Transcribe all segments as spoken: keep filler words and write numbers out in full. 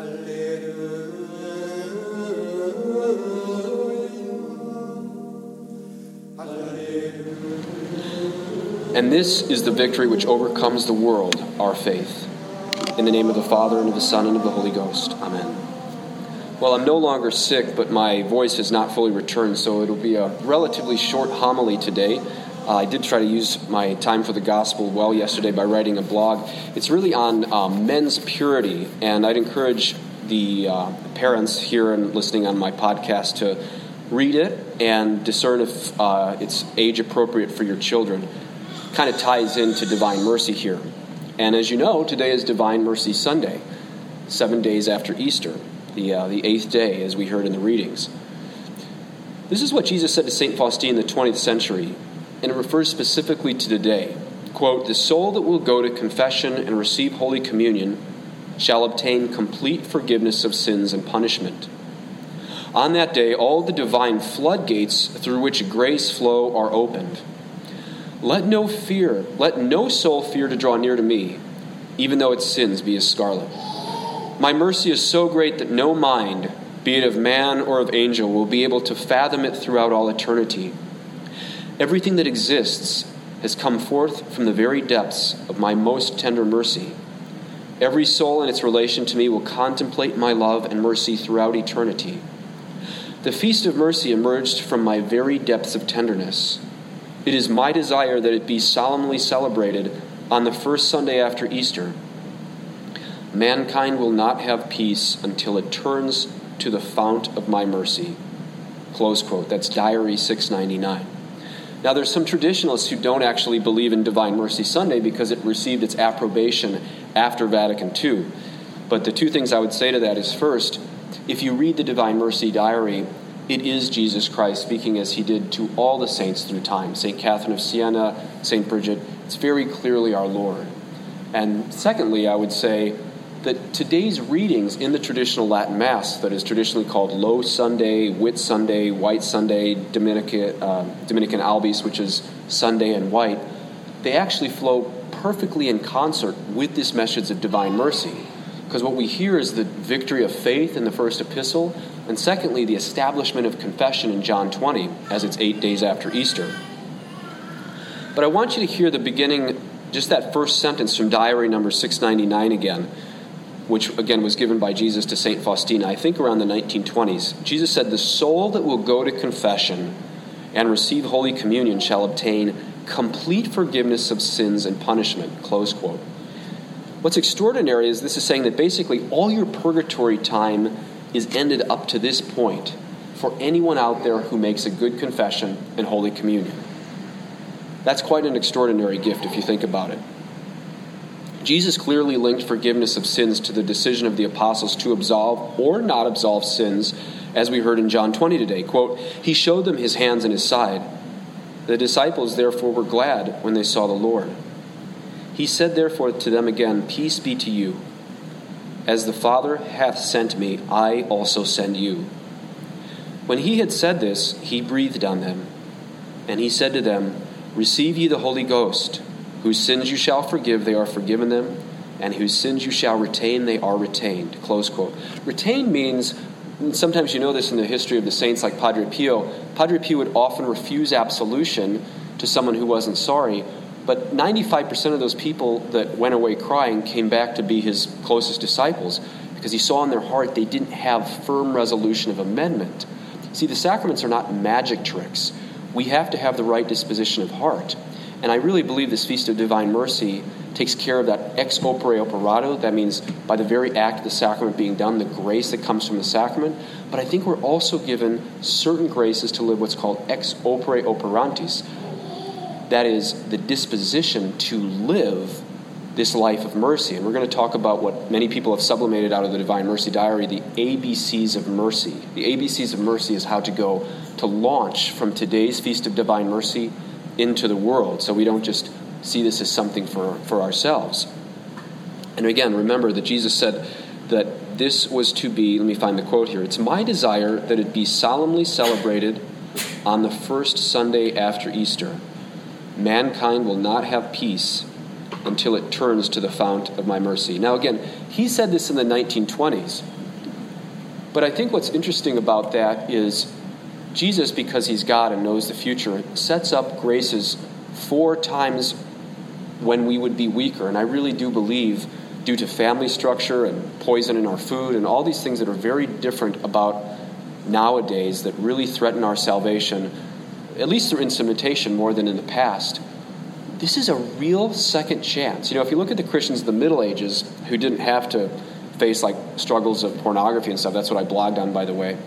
And this is the victory which overcomes the world, our faith. In the name of the Father, and of the Son, and of the Holy Ghost. Amen. Well, I'm no longer sick, but my voice has not fully returned, so it'll be a relatively short homily today. Uh, I did try to use my time for the gospel well yesterday by writing a blog. It's really on um, men's purity, and I'd encourage the uh, parents here and listening on my podcast to read it and discern if uh, it's age appropriate for your children. Kind of ties into Divine Mercy here. And as you know, today is Divine Mercy Sunday, seven days after Easter, the uh, the eighth day, as we heard in the readings. This is what Jesus said to Saint Faustine in the twentieth century, and it refers specifically to today. Quote, "The soul that will go to confession and receive Holy Communion shall obtain complete forgiveness of sins and punishment. On that day, all the divine floodgates through which grace flow are opened. Let no fear, let no soul fear to draw near to me, even though its sins be as scarlet. My mercy is so great that no mind, be it of man or of angel, will be able to fathom it throughout all eternity. Everything that exists has come forth from the very depths of my most tender mercy. Every soul in its relation to me will contemplate my love and mercy throughout eternity. The feast of mercy emerged from my very depths of tenderness. It is my desire that it be solemnly celebrated on the first Sunday after Easter. Mankind will not have peace until it turns to the fount of my mercy." Close quote. That's Diary six ninety-nine. Now, there's some traditionalists who don't actually believe in Divine Mercy Sunday because it received its approbation after Vatican Two. But the two things I would say to that is, first, if you read the Divine Mercy Diary, it is Jesus Christ speaking as he did to all the saints through time. Saint Catherine of Siena, Saint Bridget, it's very clearly our Lord. And secondly, I would say that today's readings in the traditional Latin Mass, that is traditionally called Low Sunday, Whit Sunday, White Sunday, Dominican, uh, Dominican Albis, which is Sunday and White, they actually flow perfectly in concert with this message of divine mercy. Because what we hear is the victory of faith in the first epistle, and secondly, the establishment of confession in John twenty, as it's eight days after Easter. But I want you to hear the beginning, just that first sentence from diary number six ninety-nine again, which again was given by Jesus to Saint Faustina, I think around the nineteen twenties. Jesus said, "The soul that will go to confession and receive Holy Communion shall obtain complete forgiveness of sins and punishment." Close quote. What's extraordinary is this is saying that basically all your purgatory time is ended up to this point for anyone out there who makes a good confession and Holy Communion. That's quite an extraordinary gift if you think about it. Jesus clearly linked forgiveness of sins to the decision of the apostles to absolve or not absolve sins, as we heard in John twenty today. Quote, "He showed them his hands and his side. The disciples therefore were glad when they saw the Lord. He said therefore to them again, 'Peace be to you. As the Father hath sent me, I also send you.' When he had said this, he breathed on them. And he said to them, 'Receive ye the Holy Ghost. Whose sins you shall forgive, they are forgiven them. And whose sins you shall retain, they are retained.'" Close quote. Retain means, and sometimes you know this in the history of the saints like Padre Pio, Padre Pio would often refuse absolution to someone who wasn't sorry. But ninety-five percent of those people that went away crying came back to be his closest disciples because he saw in their heart they didn't have firm resolution of amendment. See, the sacraments are not magic tricks. We have to have the right disposition of heart. And I really believe this Feast of Divine Mercy takes care of that ex opere operato. That means by the very act of the sacrament being done, the grace that comes from the sacrament. But I think we're also given certain graces to live what's called ex opere operantis. That is the disposition to live this life of mercy. And we're going to talk about what many people have sublimated out of the Divine Mercy Diary, the A B Cs of mercy. The A B Cs of mercy is how to go to launch from today's Feast of Divine Mercy into the world. So we don't just see this as something for, for ourselves. And again, remember that Jesus said that this was to be, let me find the quote here, "It's my desire that it be solemnly celebrated on the first Sunday after Easter. Mankind will not have peace until it turns to the fount of my mercy." Now again, he said this in the nineteen twenties. But I think what's interesting about that is Jesus, because he's God and knows the future, sets up graces four times when we would be weaker. And I really do believe, due to family structure and poison in our food and all these things that are very different about nowadays that really threaten our salvation, at least through instrumentation more than in the past, this is a real second chance. You know, if you look at the Christians of the Middle Ages who didn't have to face like struggles of pornography and stuff, that's what I blogged on, by the way.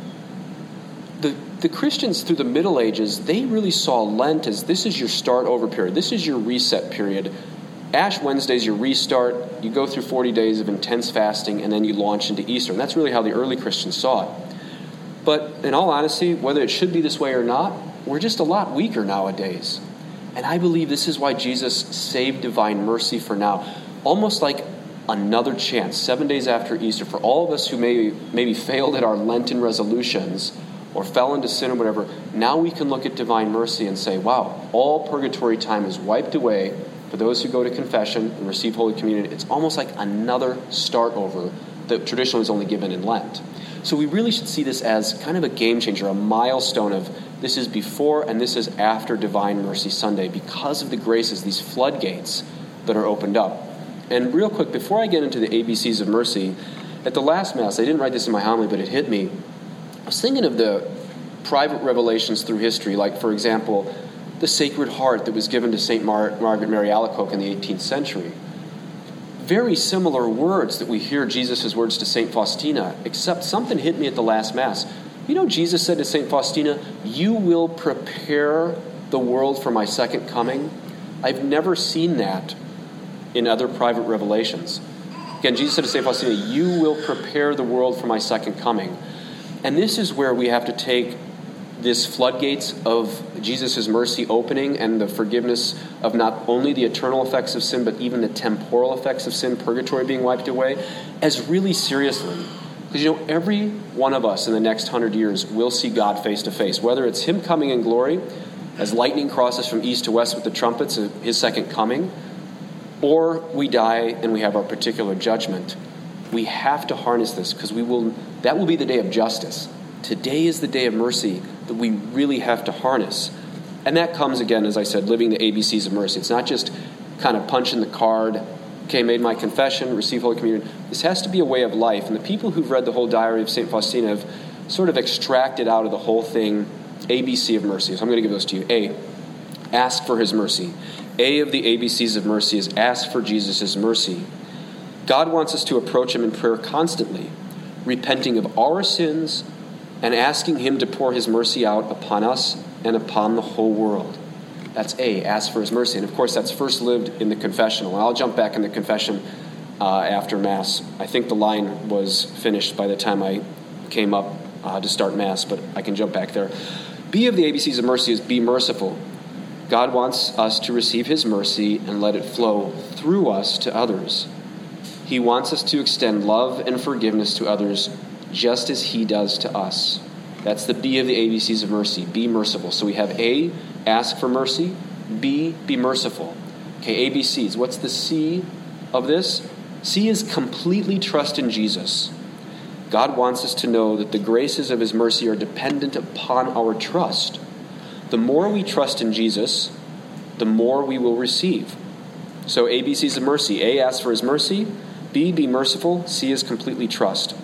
The, the Christians through the Middle Ages, they really saw Lent as this is your start over period. This is your reset period. Ash Wednesday is your restart. You go through forty days of intense fasting, and then you launch into Easter. And that's really how the early Christians saw it. But in all honesty, whether it should be this way or not, we're just a lot weaker nowadays. And I believe this is why Jesus saved divine mercy for now. Almost like another chance, seven days after Easter, for all of us who maybe, maybe failed at our Lenten resolutions or fell into sin or whatever, now we can look at divine mercy and say, wow, all purgatory time is wiped away for those who go to confession and receive Holy Communion. It's almost like another start over that traditionally was only given in Lent. So we really should see this as kind of a game changer, a milestone of this is before and this is after Divine Mercy Sunday because of the graces, these floodgates that are opened up. And real quick, before I get into the A B Cs of mercy, at the last Mass, I didn't write this in my homily, but it hit me. I was thinking of the private revelations through history, like, for example, the Sacred Heart that was given to Saint Mar- Margaret Mary Alacoque in the eighteenth century. Very similar words that we hear Jesus' words to Saint Faustina, except something hit me at the last Mass. You know, Jesus said to Saint Faustina, "You will prepare the world for my second coming." I've never seen that in other private revelations. Again, Jesus said to Saint Faustina, "You will prepare the world for my second coming." And this is where we have to take this floodgates of Jesus' mercy opening and the forgiveness of not only the eternal effects of sin, but even the temporal effects of sin, purgatory being wiped away, as really seriously. Because, you know, every one of us in the next hundred years will see God face to face, whether it's him coming in glory as lightning crosses from east to west with the trumpets of his second coming, or we die and we have our particular judgment. We have to harness this because we will. That will be the day of justice. Today is the day of mercy that we really have to harness. And that comes, again, as I said, living the A B Cs of mercy. It's not just kind of punching the card, okay, made my confession, receive Holy Communion. This has to be a way of life. And the people who've read the whole diary of Saint Faustina have sort of extracted out of the whole thing A B C of mercy. So I'm going to give those to you. A, ask for his mercy. A of the A B Cs of mercy is ask for Jesus' mercy. God wants us to approach him in prayer constantly, repenting of our sins and asking him to pour his mercy out upon us and upon the whole world. That's A, ask for his mercy. And of course, that's first lived in the confessional. And I'll jump back in the confession uh, after Mass. I think the line was finished by the time I came up uh, to start Mass, but I can jump back there. B of the A B Cs of mercy is be merciful. God wants us to receive his mercy and let it flow through us to others. He wants us to extend love and forgiveness to others just as he does to us. That's the B of the A B Cs of mercy. Be merciful. So we have A, ask for mercy. B, be merciful. Okay, A B Cs. What's the C of this? C is completely trust in Jesus. God wants us to know that the graces of his mercy are dependent upon our trust. The more we trust in Jesus, the more we will receive. So A B Cs of mercy. A, ask for his mercy. B, be merciful. C is completely trust.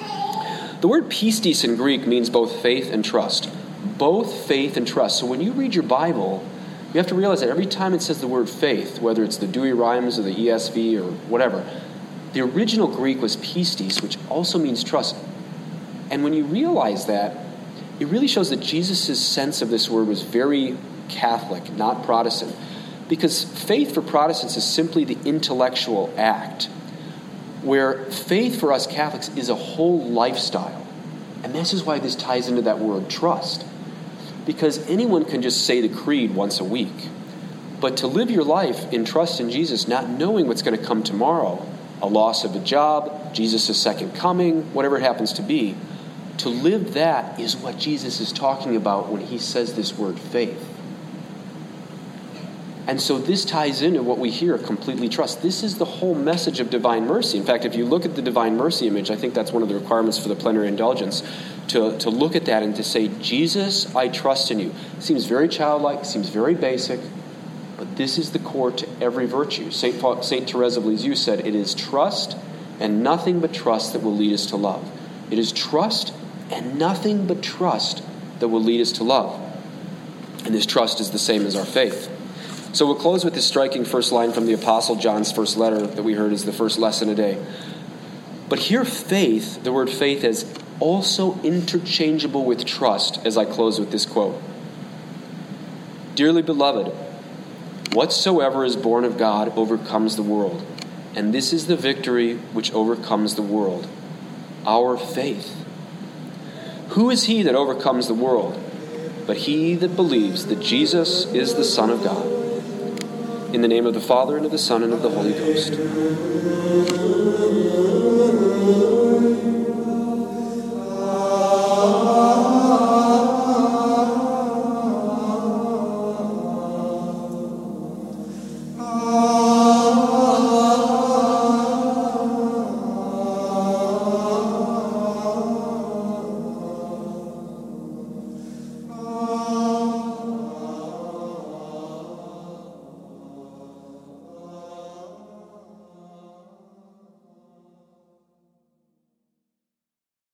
The word pistis in Greek means both faith and trust. Both faith and trust. So when you read your Bible, you have to realize that every time it says the word faith, whether it's the Douay-Rheims or the E S V or whatever, the original Greek was pistis, which also means trust. And when you realize that, it really shows that Jesus' sense of this word was very Catholic, not Protestant. Because faith for Protestants is simply the intellectual act, where faith for us Catholics is a whole lifestyle. And this is why this ties into that word trust. Because anyone can just say the creed once a week. But to live your life in trust in Jesus, not knowing what's going to come tomorrow, a loss of a job, Jesus' second coming, whatever it happens to be, to live that is what Jesus is talking about when he says this word faith. And so this ties into what we hear, completely trust. This is the whole message of divine mercy. In fact, if you look at the divine mercy image, I think that's one of the requirements for the plenary indulgence, to, to look at that and to say, Jesus, I trust in you. It seems very childlike, seems very basic, but this is the core to every virtue. Saint Paul, Saint Therese of Lisieux said, it is trust and nothing but trust that will lead us to love. It is trust and nothing but trust that will lead us to love. And this trust is the same as our faith. So we'll close with this striking first line from the Apostle John's first letter that we heard as the first lesson today. But here faith, the word faith, is also interchangeable with trust, as I close with this quote. Dearly beloved, whatsoever is born of God overcomes the world, and this is the victory which overcomes the world, our faith. Who is he that overcomes the world but he that believes that Jesus is the Son of God? In the name of the Father, and of the Son, and of the Holy Ghost.